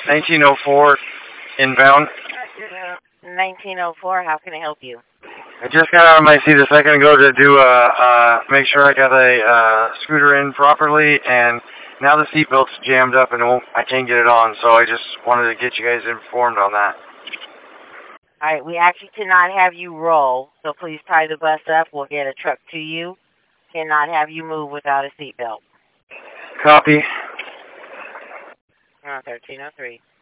1904 inbound. 1904, how can I help you? I just got out of my seat a second ago to do make sure I got the scooter in properly, and now the seatbelt's jammed up and I can't get it on, so I just wanted to get you guys informed on that. All right, we actually cannot have you roll, so please tie the bus up. We'll get a truck to you. Cannot have you move without a seatbelt. Copy. 1303.